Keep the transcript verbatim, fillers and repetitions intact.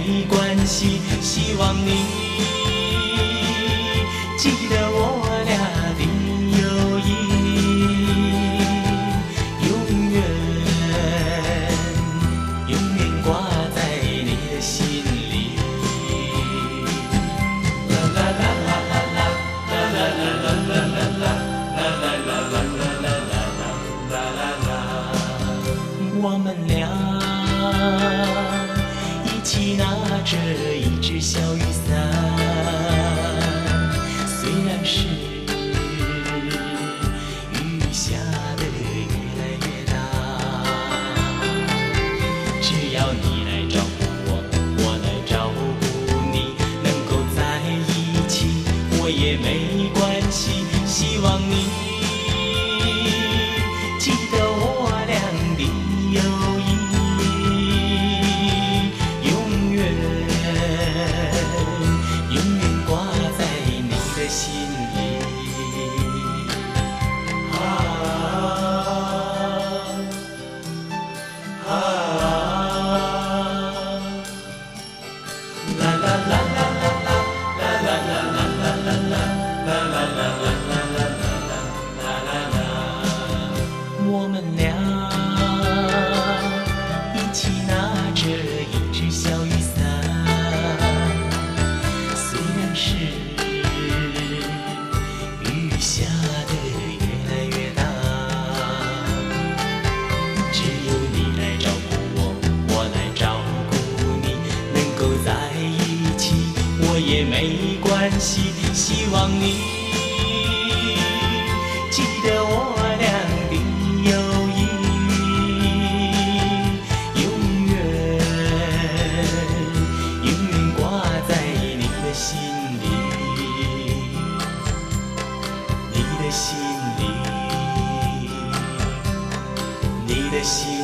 没关系，希望你记得我俩的友谊，永远永远挂在你的心里。啦啦啦啦啦啦啦啦啦啦啦啦啦啦啦啦啦啦，我们俩一起拿着一只小雨伞，虽然是雨下得越来越大，只要你来照顾我，我来照顾你，能够在一起我也没关系，希望你记得我俩的友谊，永远永远挂在你的心里。啊啊啦啦啦啦啦啦啦啦啦啦啦啦啦啦我们俩一起拿着一只小雨伞，虽然是雨下得越来越大，只有你来照顾我，我来照顾你，能够在一起我也没关系，希望你记得我俩的友谊，永远永远挂在你的心里，你的心里，你的心里。